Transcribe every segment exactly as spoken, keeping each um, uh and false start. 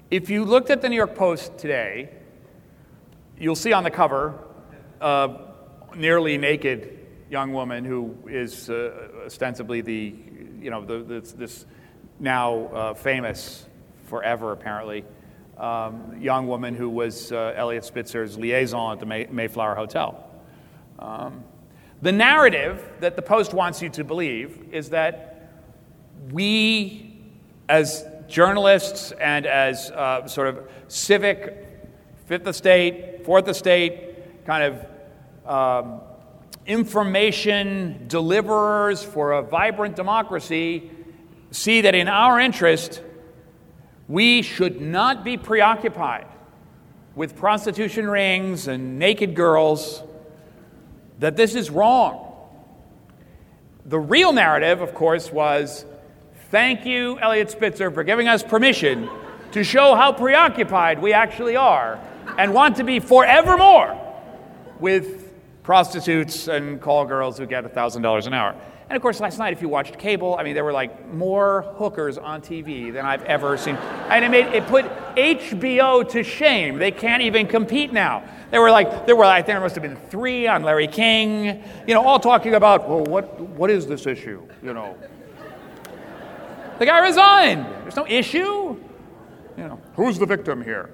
If you looked at the New York Post today, you'll see on the cover a nearly naked young woman who is uh, ostensibly the, you know, the, this, this now uh, famous forever apparently um, young woman who was uh, Eliot Spitzer's liaison at the May- Mayflower Hotel. Um, the narrative that the Post wants you to believe is that we, as journalists and as uh, sort of civic fifth estate, fourth estate kind of um, information deliverers for a vibrant democracy, see that in our interest, we should not be preoccupied with prostitution rings and naked girls, that this is wrong. The real narrative, of course, was, thank you, Eliot Spitzer, for giving us permission to show how preoccupied we actually are and want to be forevermore with prostitutes and call girls who get one thousand dollars an hour. And of course, last night, if you watched cable, I mean, there were like more hookers on T V than I've ever seen. And it made it put H B O to shame. They can't even compete now. There were like, there were, I think there must have been three on Larry King, you know, all talking about, well, what what is this issue, you know? The guy resigned. There's no issue. You know, who's the victim here?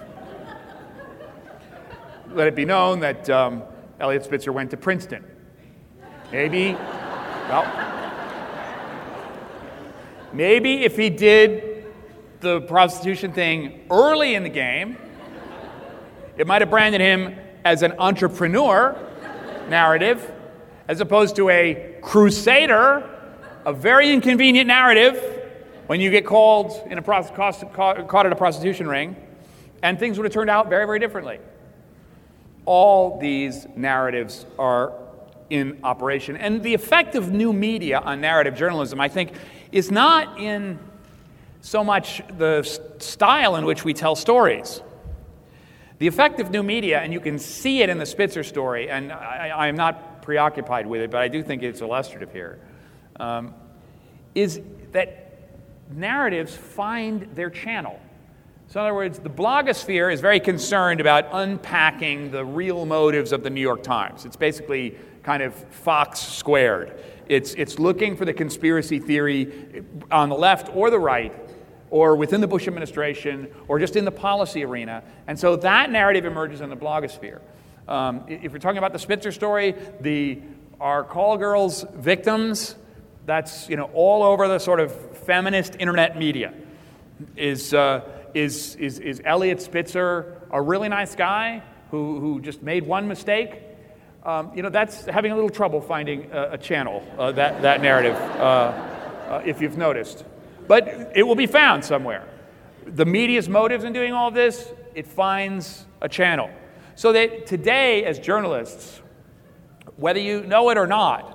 Let it be known that um, Eliot Spitzer went to Princeton. Maybe, well, maybe if he did the prostitution thing early in the game, it might have branded him as an entrepreneur narrative, as opposed to a crusader, a very inconvenient narrative when you get called in a prost- caught, caught at a prostitution ring, and things would have turned out very, very differently. All these narratives are in operation. And the effect of new media on narrative journalism, I think, is not in so much the style in which we tell stories. The effect of new media, and you can see it in the Spitzer story, and I, I am not preoccupied with it, but I do think it's illustrative here, um, is that narratives find their channel. So in other words, the blogosphere is very concerned about unpacking the real motives of the New York Times. It's basically kind of Fox squared. It's, it's looking for the conspiracy theory on the left or the right, or within the Bush administration, or just in the policy arena. And so that narrative emerges in the blogosphere. Um, if you're talking about the Spitzer story, the our call girls victims, that's, you know, all over the sort of feminist internet media. Is uh, is is is Eliot Spitzer a really nice guy who who just made one mistake? Um, you know, that's having a little trouble finding a, a channel, uh, that that narrative, uh, uh, if you've noticed. But it will be found somewhere. The media's motives in doing all of this, it finds a channel. So that today, as journalists, whether you know it or not,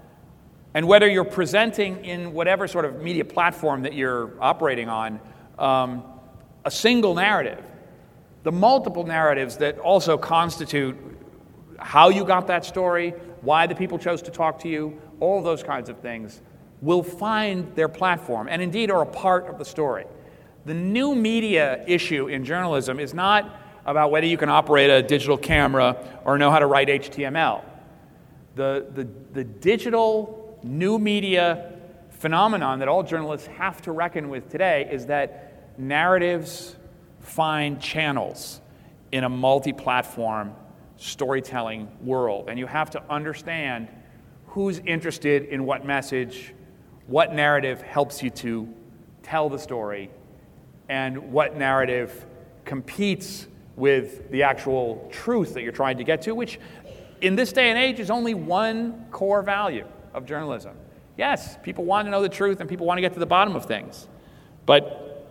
and whether you're presenting in whatever sort of media platform that you're operating on, um, a single narrative, the multiple narratives that also constitute how you got that story, why the people chose to talk to you, all those kinds of things, will find their platform, and indeed are a part of the story. The new media issue in journalism is not about whether you can operate a digital camera or know how to write H T M L. The, the, the digital new media phenomenon that all journalists have to reckon with today is that narratives find channels in a multi-platform storytelling world. And you have to understand who's interested in what message, what narrative helps you to tell the story, and what narrative competes with the actual truth that you're trying to get to, which in this day and age is only one core value of journalism. Yes, people want to know the truth and people want to get to the bottom of things, but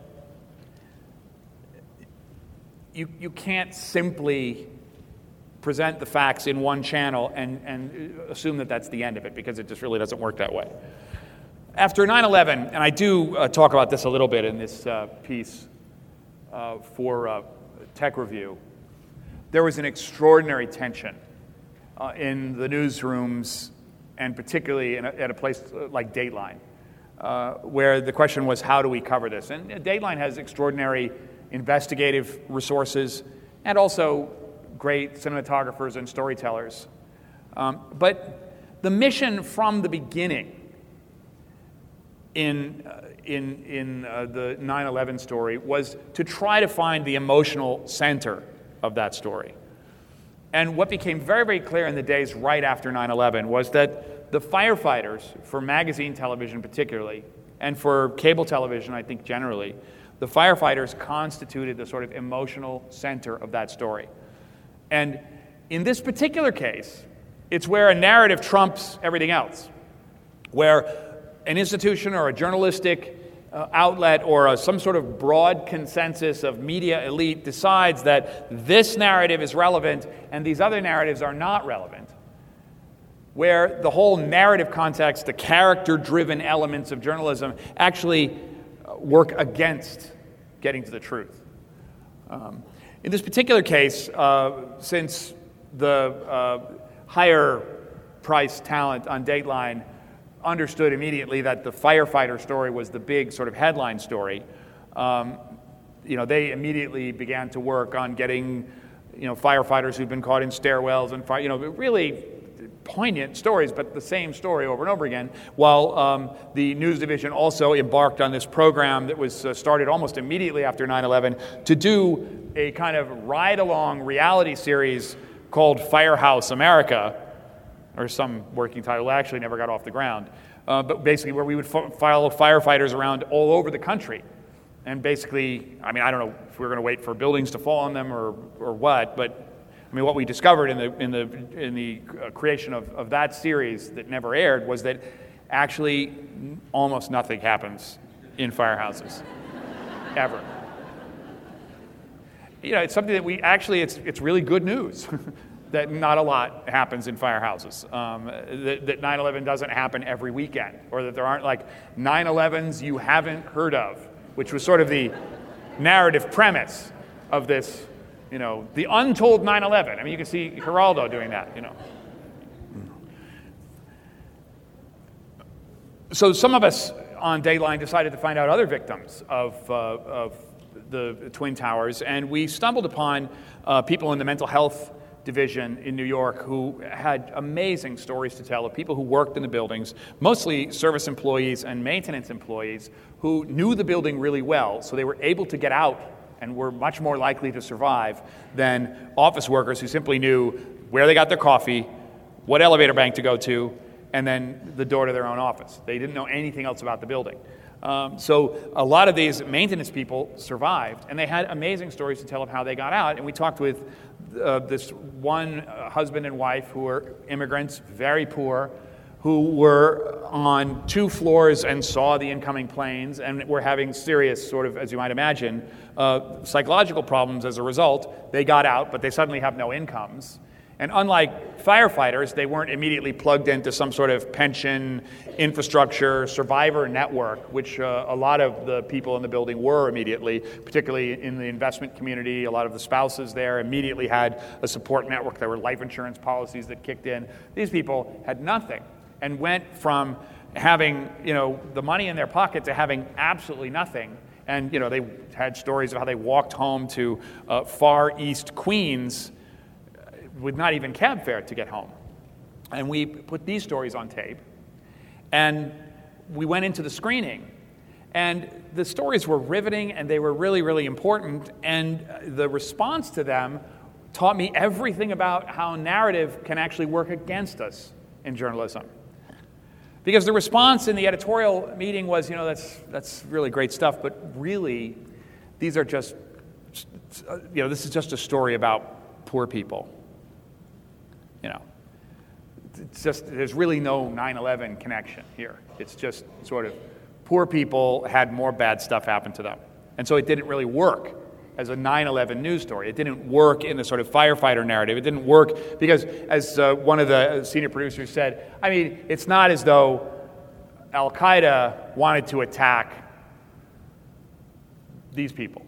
you you can't simply present the facts in one channel and, and assume that that's the end of it, because it just really doesn't work that way. After nine eleven, and I do uh, talk about this a little bit in this uh, piece uh, for uh, Tech Review, there was an extraordinary tension uh, in the newsrooms, and particularly in a, at a place like Dateline, uh, where the question was, how do we cover this? And Dateline has extraordinary investigative resources, and also great cinematographers and storytellers. Um, but the mission from the beginning in, uh, in, in uh, the nine eleven story was to try to find the emotional center of that story. And what became very, very clear in the days right after nine eleven was that the firefighters, for magazine television particularly, and for cable television, I think generally, the firefighters constituted the sort of emotional center of that story. And in this particular case, it's where a narrative trumps everything else, where an institution or a journalistic uh, outlet or a, some sort of broad consensus of media elite decides that this narrative is relevant and these other narratives are not relevant, where the whole narrative context, the character-driven elements of journalism actually work against getting to the truth. Um, in this particular case, uh, since the uh, higher-priced talent on Dateline understood immediately that the firefighter story was the big sort of headline story, um, you know, they immediately began to work on getting, you know, firefighters who've been caught in stairwells and fire, you know, really poignant stories, but the same story over and over again, while um, the news division also embarked on this program that was uh, started almost immediately after nine eleven to do a kind of ride-along reality series called Firehouse America, or some working title that actually never got off the ground, uh, but basically where we would fo- follow firefighters around all over the country. And basically, I mean, I don't know if we we're going to wait for buildings to fall on them or or what, but I mean, what we discovered in the in the in the uh, creation of, of that series that never aired was that actually almost nothing happens in firehouses, ever. You know, it's something that we actually, it's it's really good news that not a lot happens in firehouses, um, that, that nine eleven doesn't happen every weekend, or that there aren't like nine elevens you haven't heard of, which was sort of the narrative premise of this, you know, the untold nine eleven. I mean, you can see Geraldo doing that, you know. So some of us on Dateline decided to find out other victims of, uh, of the Twin Towers, and we stumbled upon uh, people in the mental health division in New York who had amazing stories to tell of people who worked in the buildings, mostly service employees and maintenance employees who knew the building really well, so they were able to get out and were much more likely to survive than office workers who simply knew where they got their coffee, what elevator bank to go to, and then the door to their own office. They didn't know anything else about the building. Um, so a lot of these maintenance people survived, and they had amazing stories to tell of how they got out. And we talked with uh, this one uh, husband and wife who were immigrants, very poor, who were on two floors and saw the incoming planes and were having serious sort of, as you might imagine, uh, psychological problems as a result. They got out, but they suddenly have no incomes. And unlike firefighters, they weren't immediately plugged into some sort of pension, infrastructure, survivor network, which uh, a lot of the people in the building were immediately, particularly in the investment community. A lot of the spouses there immediately had a support network. There were life insurance policies that kicked in. These people had nothing and went from having, you know, the money in their pocket to having absolutely nothing. And, you know, they had stories of how they walked home to uh, far east Queens with not even cab fare to get home. And we put these stories on tape, and we went into the screening. And the stories were riveting, and they were really, really important, and the response to them taught me everything about how narrative can actually work against us in journalism. Because the response in the editorial meeting was, you know, that's that's really great stuff, but really, these are just, you know, this is just a story about poor people. You know, it's just, there's really no nine eleven connection here. It's just sort of poor people had more bad stuff happen to them. And so it didn't really work as a nine eleven news story. It didn't work in the sort of firefighter narrative. It didn't work because, as uh, one of the senior producers said, I mean, it's not as though Al-Qaeda wanted to attack these people,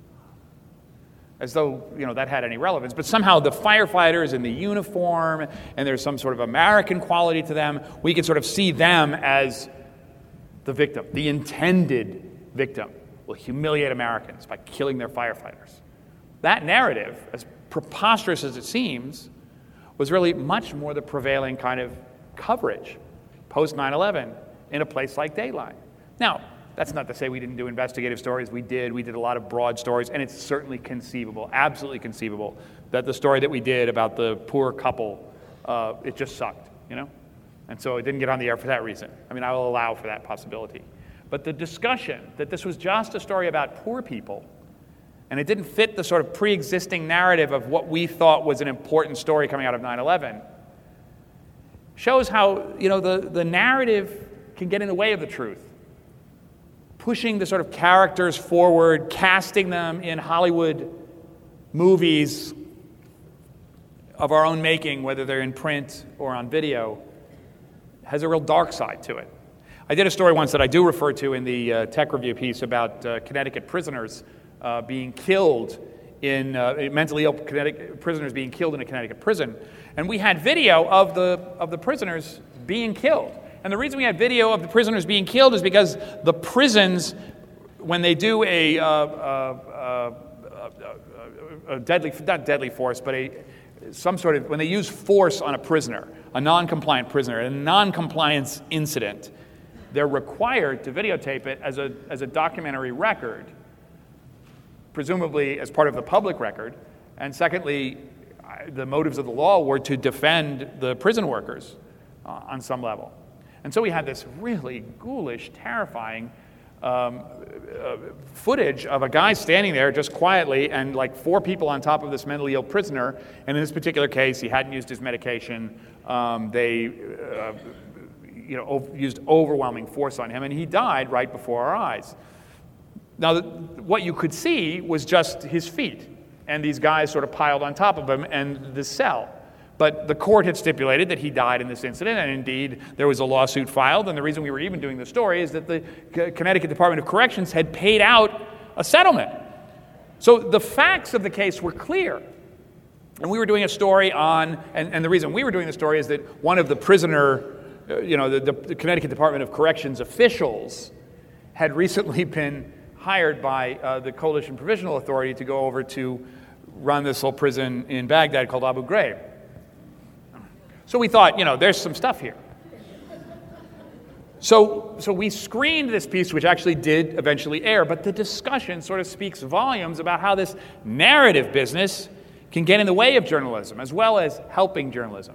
as though, you know, that had any relevance. But somehow the firefighters in the uniform, and there's some sort of American quality to them, we can sort of see them as the victim, the intended victim. will humiliate Americans by killing their firefighters. That narrative, as preposterous as it seems, was really much more the prevailing kind of coverage post nine eleven in a place like Dateline. Now, that's not to say we didn't do investigative stories. We did. We did a lot of broad stories, and it's certainly conceivable, absolutely conceivable, that the story that we did about the poor couple, uh, it just sucked, you know? And so it didn't get on the air for that reason. I mean, I will allow for that possibility. But the discussion that this was just a story about poor people, and it didn't fit the sort of pre-existing narrative of what we thought was an important story coming out of nine eleven, shows how, you know, the, the narrative can get in the way of the truth. Pushing the sort of characters forward, casting them in Hollywood movies of our own making, whether they're in print or on video, has a real dark side to it. I did a story once that I do refer to in the uh, Tech Review piece about uh, Connecticut prisoners uh, being killed in, uh, mentally ill Connecticut prisoners being killed in a Connecticut prison. And we had video of the, of the prisoners being killed. And the reason we had video of the prisoners being killed is because the prisons, when they do a, uh, uh, uh, a deadly, not deadly force, but a some sort of, when they use force on a prisoner, a non-compliant prisoner, a non-compliance incident, they're required to videotape it as a, as a documentary record, presumably as part of the public record. And secondly, the motives of the law were to defend the prison workers uh, on some level. And so we had this really ghoulish, terrifying um, uh, footage of a guy standing there just quietly and like four people on top of this mentally ill prisoner. And in this particular case, he hadn't used his medication. Um, they uh, you know, ov- used overwhelming force on him, and he died right before our eyes. Now, the, what you could see was just his feet, and these guys sort of piled on top of him, and the cell. But the court had stipulated that he died in this incident, and indeed there was a lawsuit filed. And the reason we were even doing the story is that the C- Connecticut Department of Corrections had paid out a settlement. So the facts of the case were clear. And we were doing a story on, and, and the reason we were doing the story is that one of the prisoner, uh, you know, the, the Connecticut Department of Corrections officials had recently been hired by uh, the Coalition Provisional Authority to go over to run this little prison in Baghdad called Abu Ghraib. So we thought, you know, there's some stuff here. So, so we screened this piece, which actually did eventually air, but the discussion sort of speaks volumes about how this narrative business can get in the way of journalism, as well as helping journalism.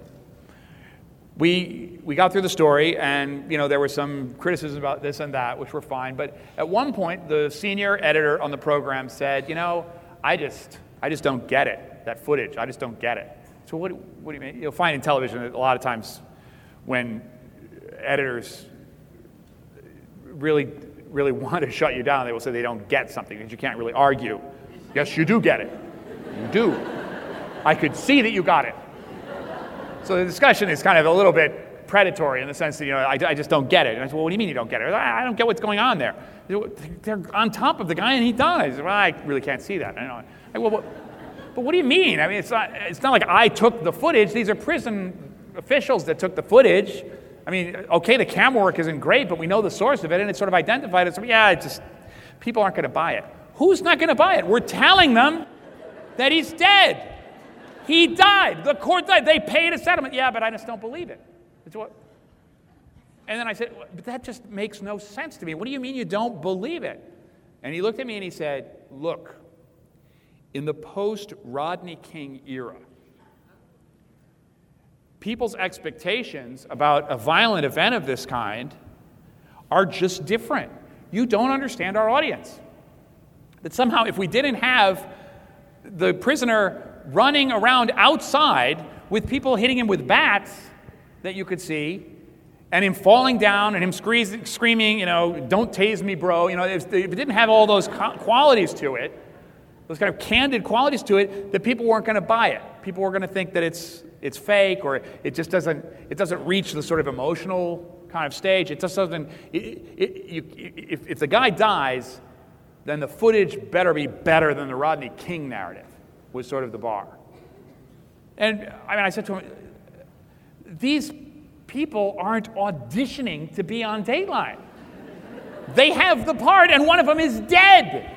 We we got through the story, and you know there were some criticisms about this and that, which were fine. But at one point, the senior editor on the program said, "You know, I just I just don't get it. That footage, I just don't get it." So what, what do you mean? You'll find in television that a lot of times when editors really, really want to shut you down, they will say they don't get something, because you can't really argue. Yes, you do get it. You do. I could see that you got it. So the discussion is kind of a little bit predatory in the sense that, you know, I, I just don't get it. And I said, well, what do you mean you don't get it? I don't get what's going on there. They're on top of the guy and he dies. Well, I really can't see that. I know. I, well, what, But what do you mean? I mean, it's not, it's not like I took the footage. These are prison officials that took the footage. I mean, okay, the camera work isn't great, but we know the source of it, and it's sort of identified as, yeah, it's just, people aren't going to buy it. Who's not going to buy it? We're telling them that he's dead. He died. The court died. They paid a settlement. Yeah, but I just don't believe it. It's what? And then I said, but that just makes no sense to me. What do you mean you don't believe it? And he looked at me and he said, look, in the post-Rodney King era, people's expectations about a violent event of this kind are just different. You don't understand our audience. That somehow if we didn't have the prisoner running around outside with people hitting him with bats that you could see, and him falling down and him scree- screaming, you know, don't tase me, bro. You know, if, if it didn't have all those co- qualities to it, those kind of candid qualities to it, that people weren't going to buy it. People were going to think that it's it's fake, or it just doesn't it doesn't reach the sort of emotional kind of stage. It just doesn't. It, it, you, if, if the guy dies, then the footage better be better than the Rodney King narrative, was sort of the bar. And I mean, I said to him, these people aren't auditioning to be on Dateline. They have the part, and one of them is dead.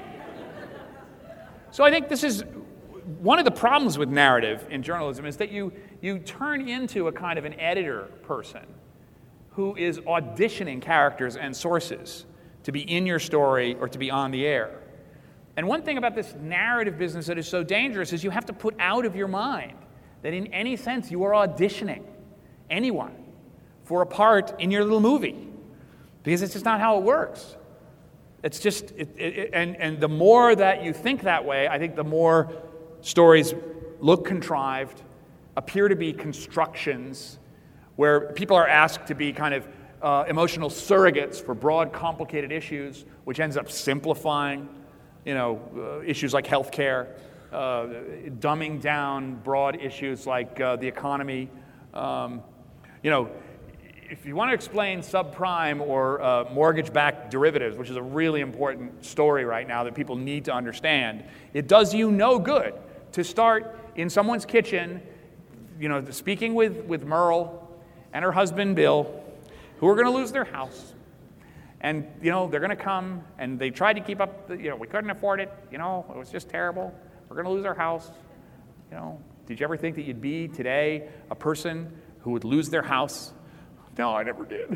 So I think this is one of the problems with narrative in journalism, is that you, you turn into a kind of an editor person who is auditioning characters and sources to be in your story or to be on the air. And one thing about this narrative business that is so dangerous is you have to put out of your mind that in any sense you are auditioning anyone for a part in your little movie, because it's just not how it works. It's just, it, it, and, and the more that you think that way, I think the more stories look contrived, appear to be constructions, where people are asked to be kind of uh, emotional surrogates for broad, complicated issues, which ends up simplifying, you know, uh, issues like healthcare, uh, dumbing down broad issues like uh, the economy. Um, you know, if you want to explain subprime or uh, mortgage-backed derivatives, which is a really important story right now that people need to understand, it does you no good to start in someone's kitchen, you know, speaking with, with Merle and her husband Bill, who are going to lose their house. And, you know, they're going to come, and they tried to keep up, the, you know, we couldn't afford it, you know, it was just terrible. We're going to lose our house. You know, did you ever think that you'd be today a person who would lose their house? No, I never did.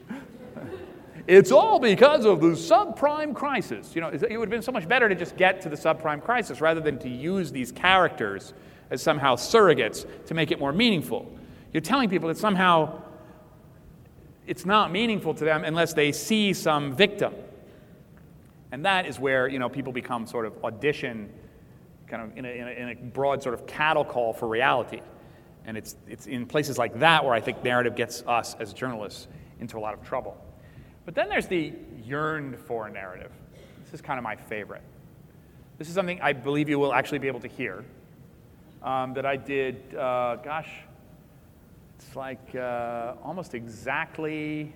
It's all because of the subprime crisis. You know, it would have been so much better to just get to the subprime crisis rather than to use these characters as somehow surrogates to make it more meaningful. You're telling people that somehow it's not meaningful to them unless they see some victim. And that is where, you know, people become sort of audition, kind of in a, in a, in a broad sort of cattle call for reality. And it's, it's in places like that where I think narrative gets us as journalists into a lot of trouble. But then there's the yearned for narrative. This is kind of my favorite. This is something I believe you will actually be able to hear, um, that I did, uh, gosh, it's like uh, almost exactly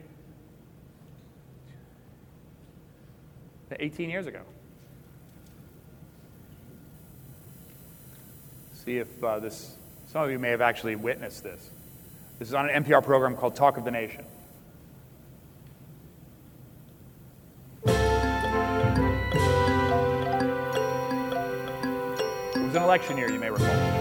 eighteen years ago. See if uh, this, some of you may have actually witnessed this. This is on an N P R program called Talk of the Nation. It was an election year, you may recall.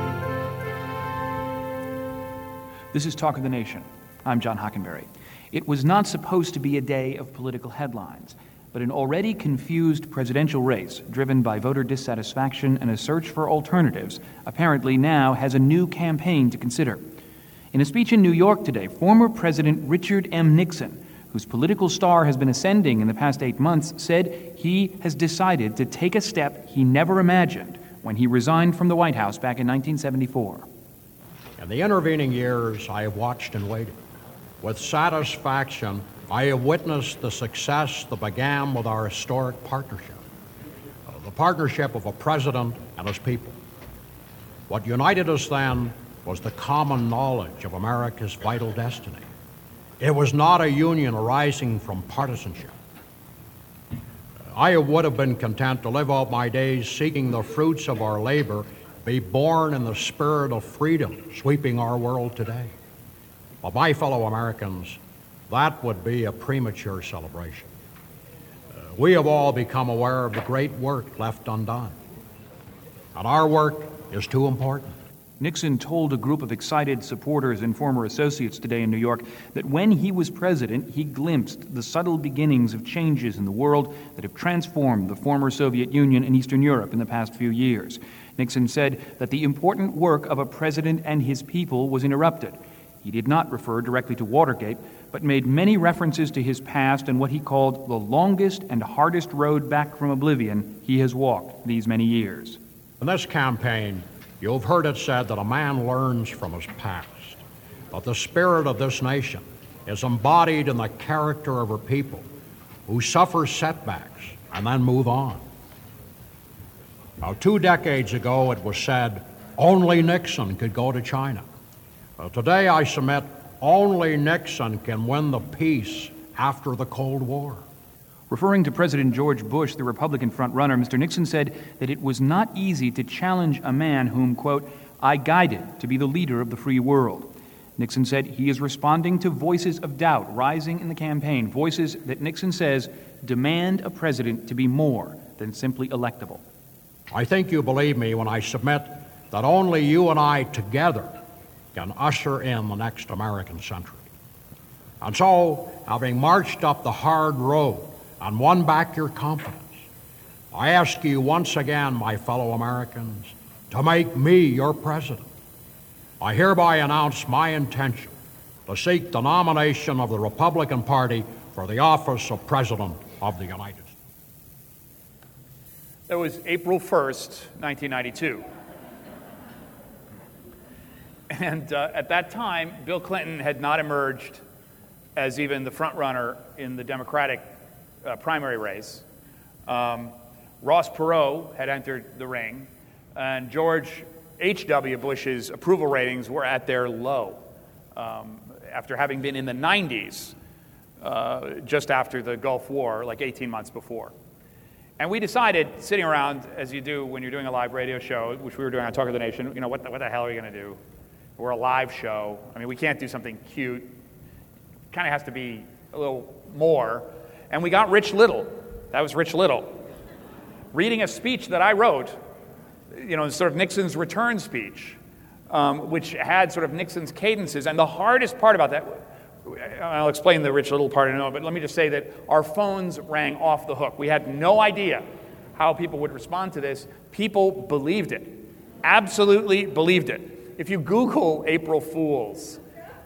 This is Talk of the Nation. I'm John Hockenberry. It was not supposed to be a day of political headlines, but an already confused presidential race, driven by voter dissatisfaction and a search for alternatives, apparently now has a new campaign to consider. In a speech in New York today, former President Richard M. Nixon, whose political star has been ascending in the past eight months, said he has decided to take a step he never imagined when he resigned from the White House back in nineteen seventy-four. In the intervening years, I have watched and waited. With satisfaction, I have witnessed the success that began with our historic partnership, uh, the partnership of a president and his people. What united us then was the common knowledge of America's vital destiny. It was not a union arising from partisanship. I would have been content to live out my days seeking the fruits of our labor, be born in the spirit of freedom sweeping our world today. But my fellow Americans, that would be a premature celebration. Uh, we have all become aware of the great work left undone. And our work is too important. Nixon told a group of excited supporters and former associates today in New York that when he was president, he glimpsed the subtle beginnings of changes in the world that have transformed the former Soviet Union and Eastern Europe in the past few years. Nixon said that the important work of a president and his people was interrupted. He did not refer directly to Watergate, but made many references to his past and what he called the longest and hardest road back from oblivion he has walked these many years. In this campaign, you've heard it said that a man learns from his past, that the spirit of this nation is embodied in the character of her people who suffer setbacks and then move on. Now, two decades ago, it was said only Nixon could go to China. Well, today, I submit only Nixon can win the peace after the Cold War. Referring to President George Bush, the Republican frontrunner, Mister Nixon said that it was not easy to challenge a man whom, quote, I guided to be the leader of the free world. Nixon said he is responding to voices of doubt rising in the campaign, voices that Nixon says demand a president to be more than simply electable. I think you believe me when I submit that only you and I together can usher in the next American century. And so, having marched up the hard road and won back your confidence, I ask you once again, my fellow Americans, to make me your president. I hereby announce my intention to seek the nomination of the Republican Party for the office of President of the United States. That was April first, nineteen ninety-two. And uh, at that time, Bill Clinton had not emerged as even the front runner in the Democratic uh, primary race. Um, Ross Perot had entered the ring, and George H W. Bush's approval ratings were at their low um, after having been in the nineties uh, just after the Gulf War, like eighteen months before. And we decided, sitting around, as you do when you're doing a live radio show, which we were doing on Talk of the Nation, you know, what the, what the hell are we going to do? We're a live show. I mean, we can't do something cute. It kind of has to be a little more. And we got Rich Little. That was Rich Little, reading a speech that I wrote, you know, sort of Nixon's return speech, um, which had sort of Nixon's cadences. And the hardest part about that, I'll explain the Rich Little part in a moment, but let me just say that our phones rang off the hook. We had no idea how people would respond to this. People believed it, absolutely believed it. If you Google April Fools,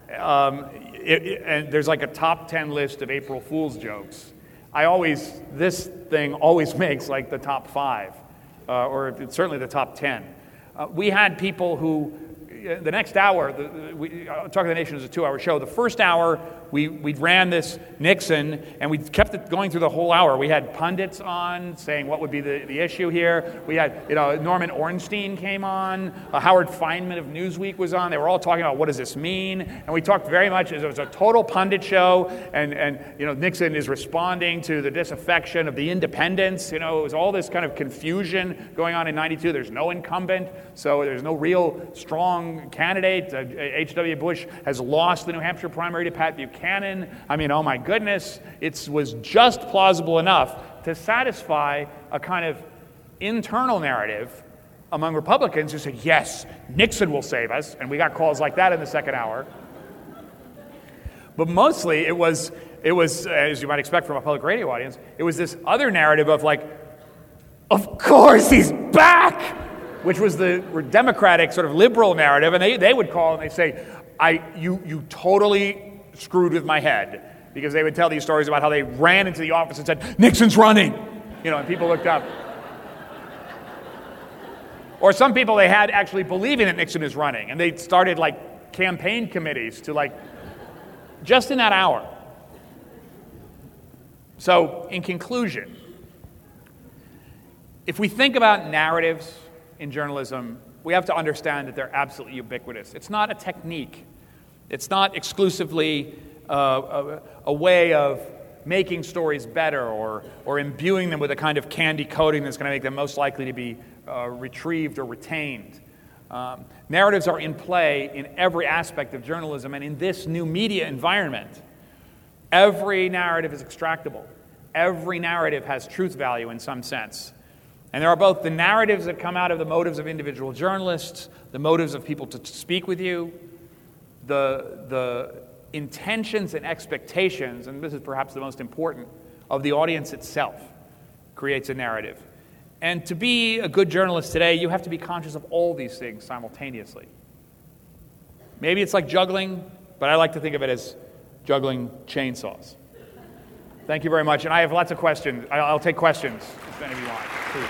um, it, it, and there's like a top ten list of April Fools jokes. I always, this thing always makes like the top five, uh, or it's certainly the top ten. Uh, we had people who, uh, the next hour, the, the, we, uh, Talk of the Nation is a two-hour show. The first hour, we, we ran this Nixon, and we kept it going through the whole hour. We had pundits on saying what would be the, the issue here. We had, you know, Norman Ornstein came on. Uh, Howard Feynman of Newsweek was on. They were all talking about what does this mean. And we talked very much, it was a total pundit show, and, and you know, Nixon is responding to the disaffection of the independents. You know, it was all this kind of confusion going on in ninety-two. There's no incumbent, so there's no real strong candidate. Uh, H W. Bush has lost the New Hampshire primary to Pat Buchanan. Cannon. I mean, oh my goodness, it was just plausible enough to satisfy a kind of internal narrative among Republicans who said, yes, Nixon will save us, and we got calls like that in the second hour. But mostly it was, it was, as you might expect from a public radio audience, it was this other narrative of like, of course he's back, which was the Democratic sort of liberal narrative, and they, they would call and they'd say, I, you, you totally screwed with my head, because they would tell these stories about how they ran into the office and said, Nixon's running, you know, and people looked up. Or some people they had actually believing that Nixon is running, and they started like campaign committees to like, just in that hour. So, in conclusion, if we think about narratives in journalism, we have to understand that they're absolutely ubiquitous. It's not a technique. It's not exclusively uh, a, a way of making stories better or, or imbuing them with a kind of candy coating that's going to make them most likely to be uh, retrieved or retained. Um, narratives are in play in every aspect of journalism, and in this new media environment, every narrative is extractable. Every narrative has truth value in some sense. And there are both the narratives that come out of the motives of individual journalists, the motives of people to speak with you, the, the intentions and expectations, and this is perhaps the most important, of the audience itself creates a narrative. And to be a good journalist today, you have to be conscious of all these things simultaneously. Maybe it's like juggling, but I like to think of it as juggling chainsaws. Thank you very much, and I have lots of questions. I'll take questions if any of you want. Please.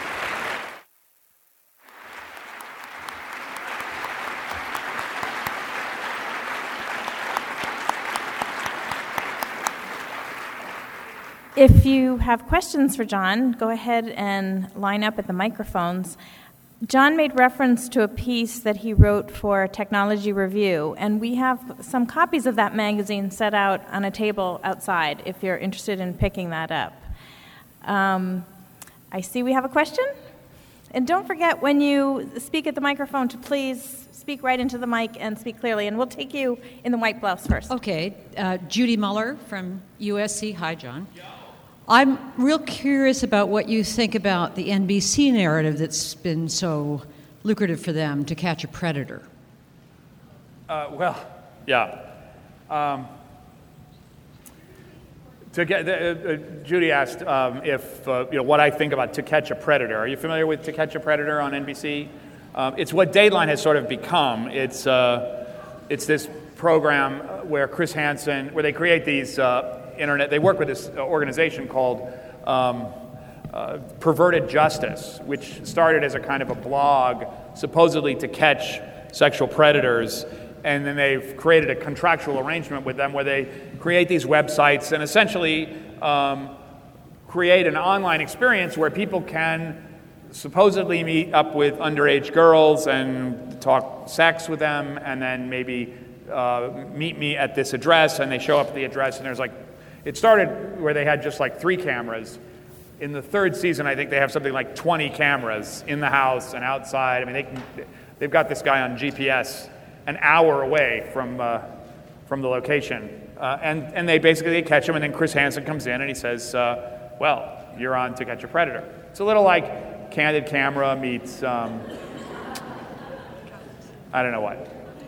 If you have questions for John, go ahead and line up at the microphones. John made reference to a piece that he wrote for Technology Review, and we have some copies of that magazine set out on a table outside if you're interested in picking that up. Um, I see we have a question. And don't forget when you speak at the microphone to please speak right into the mic and speak clearly. And we'll take you in the white blouse first. Okay. Uh, Judy Muller from U S C. Hi, John. I'm real curious about what you think about the N B C narrative that's been so lucrative for them, To Catch a Predator. Uh, well, yeah. Um, to get, uh, uh, Judy asked um, if, uh, you know, what I think about To Catch a Predator. Are you familiar with To Catch a Predator on N B C? Um, it's what Dateline has sort of become. It's, uh, it's this program where Chris Hansen, where they create these uh, internet, they work with this organization called um, uh, Perverted Justice, which started as a kind of a blog supposedly to catch sexual predators. And then they've created a contractual arrangement with them where they create these websites and essentially um, create an online experience where people can supposedly meet up with underage girls and talk sex with them, and then maybe uh, meet me at this address, and they show up at the address, and there's like, it started where they had just like three cameras. In the third season, I think they have something like twenty cameras in the house and outside. I mean, they can, they've got this guy on G P S an hour away from uh, from the location, uh, and and they basically they catch him, and then Chris Hansen comes in and he says, uh, "Well, you're on To Catch a Predator." It's a little like Candid Camera meets um, I don't know what.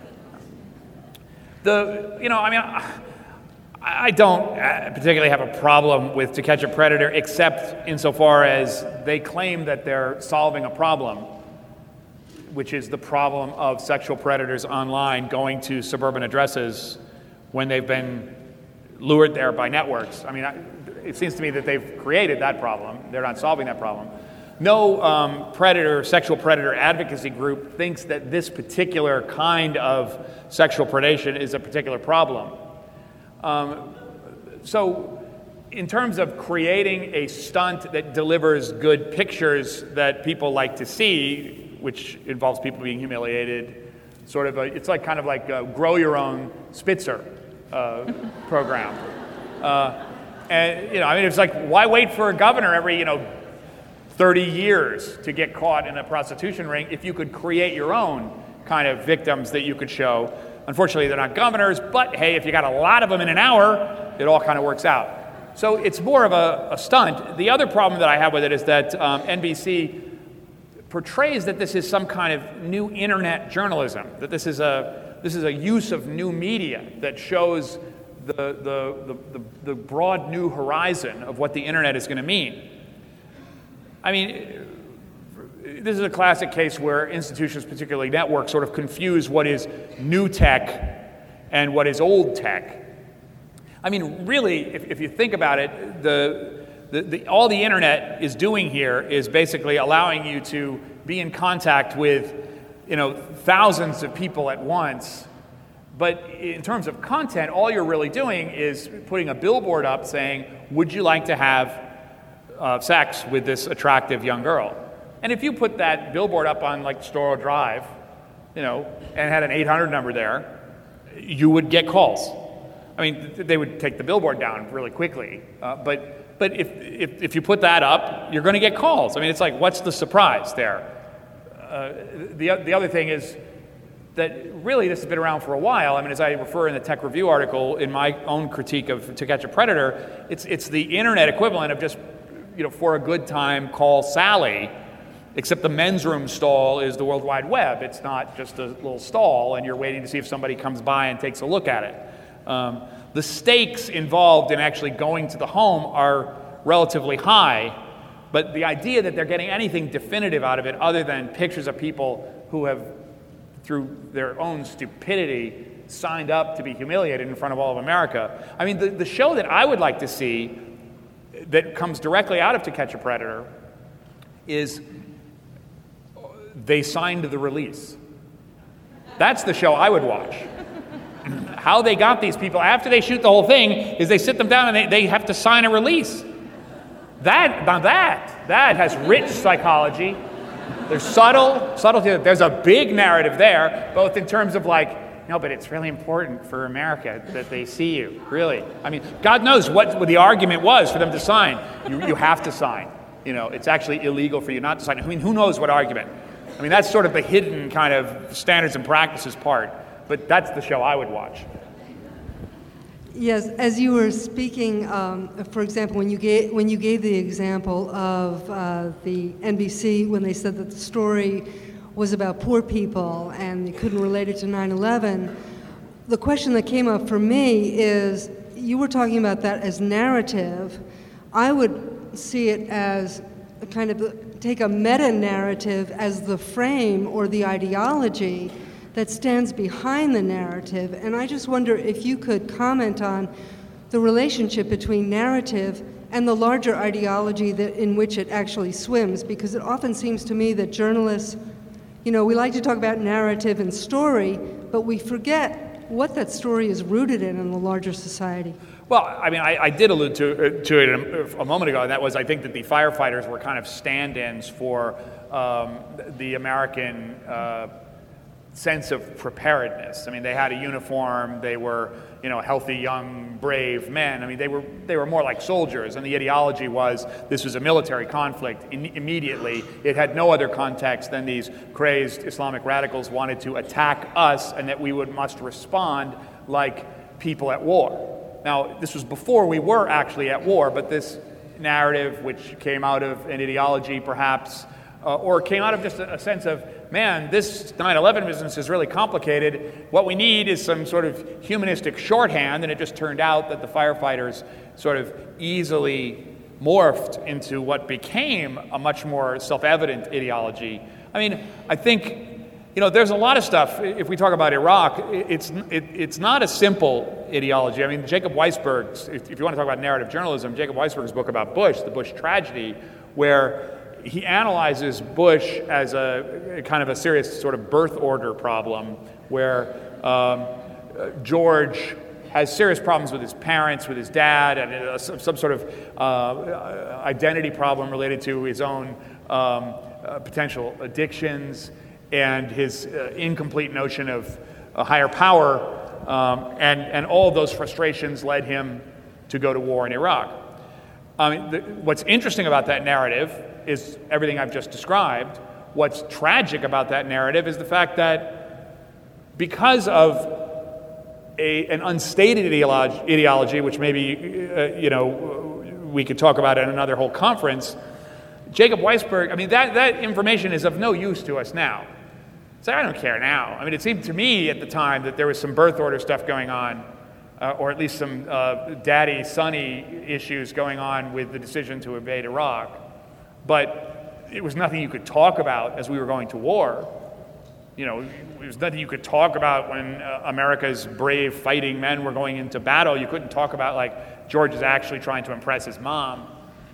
The you know I mean I, I don't particularly have a problem with To Catch a Predator, except insofar as they claim that they're solving a problem, which is the problem of sexual predators online going to suburban addresses when they've been lured there by networks. I mean, I, it seems to me that they've created that problem. They're not solving that problem. No um, predator, sexual predator advocacy group thinks that this particular kind of sexual predation is a particular problem. Um, so in terms of creating a stunt that delivers good pictures that people like to see, which involves people being humiliated, sort of a, it's like kind of like a grow your own Spitzer uh, program. Uh, and, you know, I mean, it's like, why wait for a governor every, you know, thirty years to get caught in a prostitution ring if you could create your own kind of victims that you could show? Unfortunately, they're not governors, but hey, if you got a lot of them in an hour, it all kind of works out. So it's more of a, a stunt. The other problem that I have with it is that um, N B C portrays that this is some kind of new internet journalism, that this is a this is a use of new media that shows the the the, the, the broad new horizon of what the internet is going to mean. I mean, this is a classic case where institutions, particularly networks, sort of confuse what is new tech and what is old tech. I mean, really, if, if you think about it, the The, the, all the internet is doing here is basically allowing you to be in contact with, you know, thousands of people at once. But in terms of content, all you're really doing is putting a billboard up saying, "Would you like to have uh, sex with this attractive young girl?" And if you put that billboard up on like Storrow Drive, you know, and had an eight hundred number there, you would get calls. I mean, they would take the billboard down really quickly, uh, but. But if, if if you put that up, you're going to get calls. I mean, it's like, what's the surprise there? Uh, the the other thing is that really this has been around for a while. I mean, as I refer in the Tech Review article in my own critique of To Catch a Predator, it's it's the internet equivalent of just, you know, for a good time, call Sally, except the men's room stall is the World Wide Web. It's not just a little stall, and you're waiting to see if somebody comes by and takes a look at it. Um, The stakes involved in actually going to the home are relatively high, but the idea that they're getting anything definitive out of it other than pictures of people who have, through their own stupidity, signed up to be humiliated in front of all of America. I mean, the, the show that I would like to see that comes directly out of To Catch a Predator is They Signed the Release. That's the show I would watch. How they got these people, after they shoot the whole thing, is they sit them down and they, they have to sign a release. That, now that, that has rich psychology. There's subtle, subtlety. There's a big narrative there, both in terms of like, no, but it's really important for America that they see you, really. I mean, God knows what, what the argument was for them to sign. You, you have to sign. you know, it's actually illegal for you not to sign. I mean, who knows what argument? I mean, that's sort of the hidden kind of standards and practices part, but that's the show I would watch. Yes, as you were speaking, um, for example, when you gave when you gave the example of uh, the N B C when they said that the story was about poor people and you couldn't relate it to nine eleven, the question that came up for me is, you were talking about that as narrative. I would see it as a kind of take a meta-narrative as the frame or the ideology that stands behind the narrative. And I just wonder if you could comment on the relationship between narrative and the larger ideology that in which it actually swims, because it often seems to me that journalists, you know, we like to talk about narrative and story, but we forget what that story is rooted in in the larger society. Well, I mean, I, I did allude to, uh, to it a, a moment ago, and that was I think that the firefighters were kind of stand-ins for um, the American uh, sense of preparedness. I mean, they had a uniform, they were, you know, healthy, young, brave men. I mean, they were they were more like soldiers, and the ideology was this was a military conflict in, immediately. It had no other context than these crazed Islamic radicals wanted to attack us, and that we would must respond like people at war. Now, this was before we were actually at war, but this narrative, which came out of an ideology perhaps, uh, or came out of just a, a sense of, man, this nine eleven business is really complicated. What we need is some sort of humanistic shorthand, and it just turned out that the firefighters sort of easily morphed into what became a much more self-evident ideology. I mean, I think, you know, there's a lot of stuff. If we talk about Iraq, it's it, it's not a simple ideology. I mean, Jacob Weisberg's, if, if you want to talk about narrative journalism, Jacob Weisberg's book about Bush, The Bush Tragedy, where he analyzes Bush as a, a kind of a serious sort of birth order problem, where um, George has serious problems with his parents, with his dad, and uh, some, some sort of uh, identity problem related to his own um, uh, potential addictions, and his uh, incomplete notion of a higher power, um, and, and all of those frustrations led him to go to war in Iraq. I mean, the, what's interesting about that narrative is everything I've just described. What's tragic about that narrative is the fact that because of a, an unstated ideology, ideology, which maybe, uh, you know, we could talk about in another whole conference, Jacob Weisberg, I mean, that, that information is of no use to us now. So I don't care now. I mean, it seemed to me at the time that there was some birth order stuff going on, uh, or at least some uh, daddy-sonny issues going on with the decision to invade Iraq. But it was nothing you could talk about as we were going to war. You know, it was nothing you could talk about when uh, America's brave fighting men were going into battle. You couldn't talk about, like, George is actually trying to impress his mom.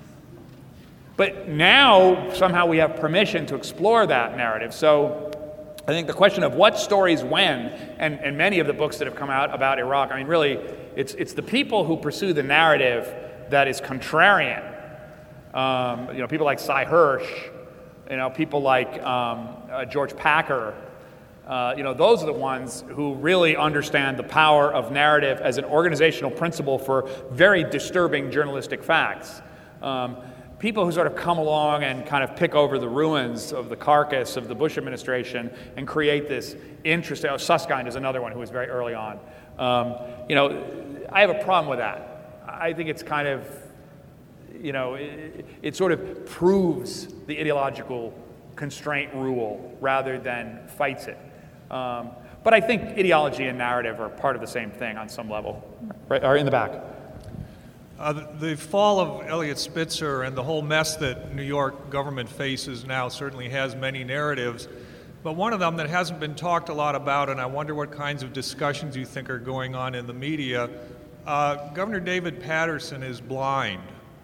But now, somehow, we have permission to explore that narrative. So I think the question of what stories when, and, and many of the books that have come out about Iraq, I mean, really, it's it's the people who pursue the narrative that is contrarian. Um, you know, people like Cy Hirsch, you know, people like um, uh, George Packer, uh, you know, those are the ones who really understand the power of narrative as an organizational principle for very disturbing journalistic facts. Um, people who sort of come along and kind of pick over the ruins of the carcass of the Bush administration and create this interesting, oh, Susskind is another one who was very early on. Um, you know, I have a problem with that. I think it's kind of, you know, it, it sort of proves the ideological constraint rule rather than fights it. Um, but I think ideology and narrative are part of the same thing on some level. Right, or in the back. Uh, the, the fall of Eliot Spitzer and the whole mess that New York government faces now certainly has many narratives, but one of them that hasn't been talked a lot about, and I wonder what kinds of discussions you think are going on in the media, uh, Governor David Paterson is blind.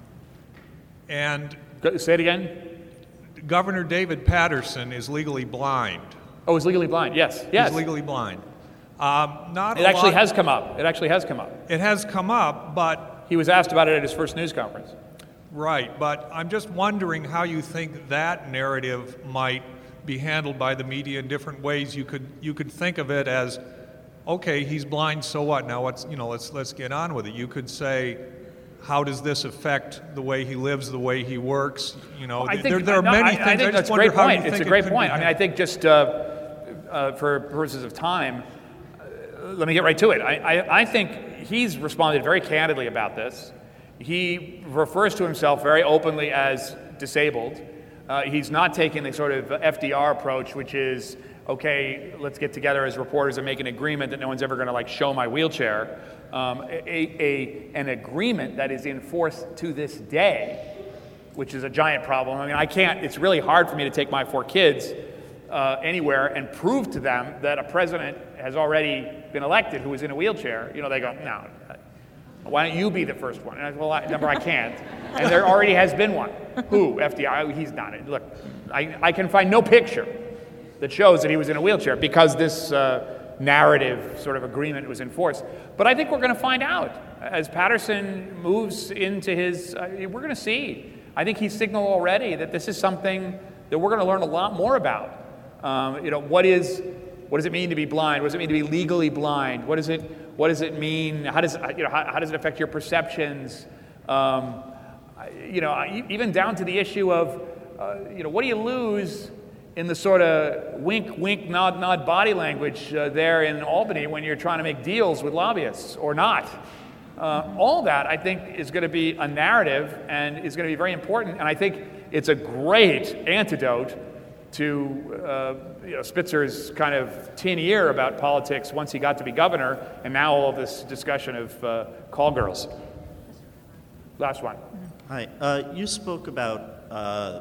And say it again? Governor David Paterson is legally blind. Oh, he's legally blind, yes, yes. He's legally blind. Um, not it a actually lot, has come up. It actually has come up. It has come up, but he was asked about it at his first news conference. Right, but I'm just wondering how you think that narrative might be handled by the media in different ways. You could you could think of it as, okay, he's blind, so what? Now let's you know let's let's get on with it. You could say, how does this affect the way he lives, the way he works? You know, I think, there, there are no, many I, things. I think I that's just a wonder great how point. you It's think a great it could point. be I mean, I think just uh, uh, for purposes of time, uh, let me get right to it. I, I, I think he's responded very candidly about this. He refers to himself very openly as disabled. Uh, he's not taking the sort of F D R approach, which is, okay, let's get together as reporters and make an agreement that no one's ever going to like show my wheelchair. Um, a, a, an agreement that is in force to this day, which is a giant problem. I mean, I can't, it's really hard for me to take my four kids uh, anywhere and prove to them that a president has already been elected who is in a wheelchair. You know, they go, no, why don't you be the first one? And I go, well, I, number I can't. And there already has been one. Who? F D R? He's not. Look, I, I can find no picture that shows that he was in a wheelchair because this uh, narrative sort of agreement was in force. But I think we're going to find out as Patterson moves into his, uh, we're going to see. I think he's signaled already that this is something that we're going to learn a lot more about. Um, you know, what is, what does it mean to be blind? What does it mean to be legally blind? What does it, what does it mean? How does, you know, how, how does it affect your perceptions? Um, you know, even down to the issue of, uh, you know, what do you lose in the sort of wink, wink, nod, nod body language uh, there in Albany when you're trying to make deals with lobbyists or not? Uh, all that, I think, is going to be a narrative and is going to be very important. And I think it's a great antidote to uh, you know, Spitzer's kind of tin ear about politics once he got to be governor, and now all of this discussion of uh, call girls. Last one. Hi. Uh, you spoke about uh,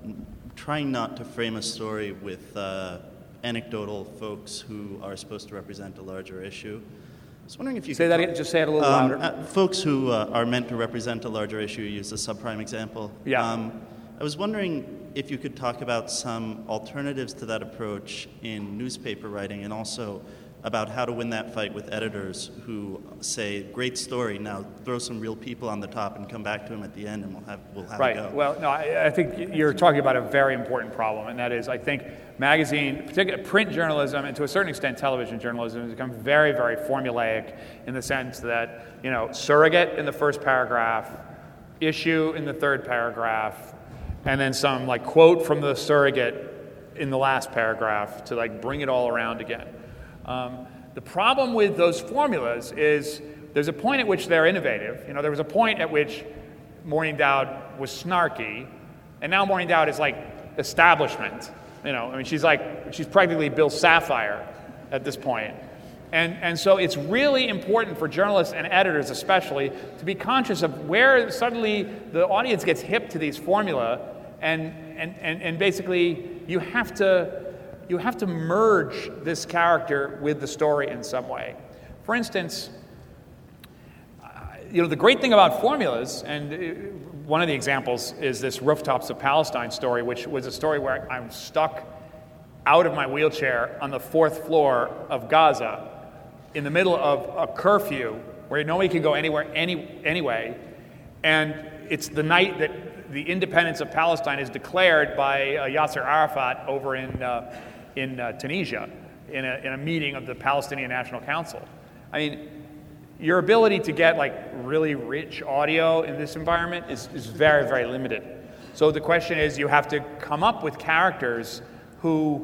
trying not to frame a story with uh, anecdotal folks who are supposed to represent a larger issue. I was wondering if you say could that talk, again, just say it a little um, louder. Uh, folks who uh, are meant to represent a larger issue, use the subprime example. Yeah. Um, I was wondering if you could talk about some alternatives to that approach in newspaper writing, and also about how to win that fight with editors who say, great story, now throw some real people on the top and come back to them at the end and we'll have, we'll have right. a go. Well, no, I, I think you're talking about a very important problem, and that is, I think, magazine, particularly print journalism, and to a certain extent television journalism, has become very, very formulaic in the sense that, you know, surrogate in the first paragraph, issue in the third paragraph, and then some, like, quote from the surrogate in the last paragraph to, like, bring it all around again. Um, the problem with those formulas is there's a point at which they're innovative. You know, there was a point at which Maureen Dowd was snarky, and now Maureen Dowd is like establishment. You know, I mean, she's like, she's practically Bill Sapphire at this point. And, and so it's really important for journalists and editors especially to be conscious of where suddenly the audience gets hip to these formula, and, and, and, and basically you have to You have to merge this character with the story in some way. For instance, you know, the great thing about formulas, and one of the examples is this Rooftops of Palestine story, which was a story where I'm stuck out of my wheelchair on the fourth floor of Gaza in the middle of a curfew where nobody can go anywhere any, anyway, and it's the night that the independence of Palestine is declared by uh, Yasser Arafat over in uh, in uh, Tunisia, in a, in a meeting of the Palestinian National Council. I mean, your ability to get like really rich audio in this environment is, is very, very limited. So the question is, you have to come up with characters who,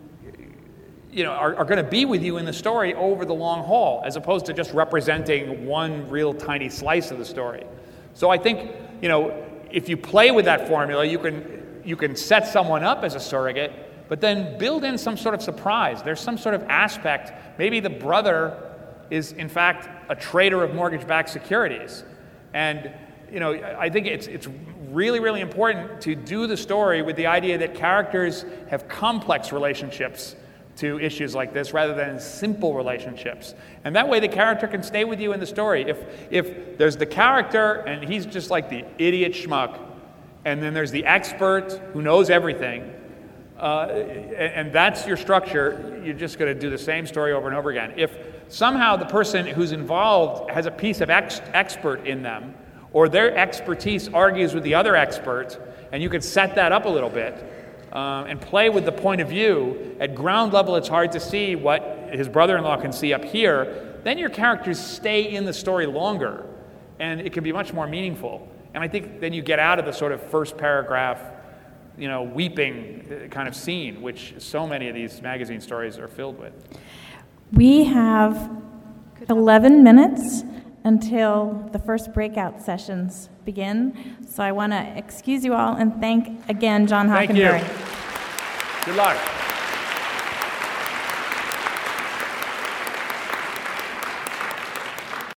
you know, are, are going to be with you in the story over the long haul, as opposed to just representing one real tiny slice of the story. So I think, you know, if you play with that formula, you can you can set someone up as a surrogate, but then build in some sort of surprise. There's some sort of aspect. Maybe the brother is, in fact, a trader of mortgage-backed securities. And, you know, I think it's it's really, really important to do the story with the idea that characters have complex relationships to issues like this rather than simple relationships. And that way the character can stay with you in the story. If if there's the character and he's just like the idiot schmuck, and then there's the expert who knows everything, Uh, and, and that's your structure, you're just going to do the same story over and over again. If somehow the person who's involved has a piece of ex- expert in them, or their expertise argues with the other expert, and you can set that up a little bit um, and play with the point of view, at ground level it's hard to see what his brother-in-law can see up here, then your characters stay in the story longer. and it can be much more meaningful. And I think then you get out of the sort of first paragraph, you know, weeping kind of scene, which so many of these magazine stories are filled with. We have eleven minutes until the first breakout sessions begin. So I want to excuse you all and thank again John Hockenberry. Thank you. Good luck.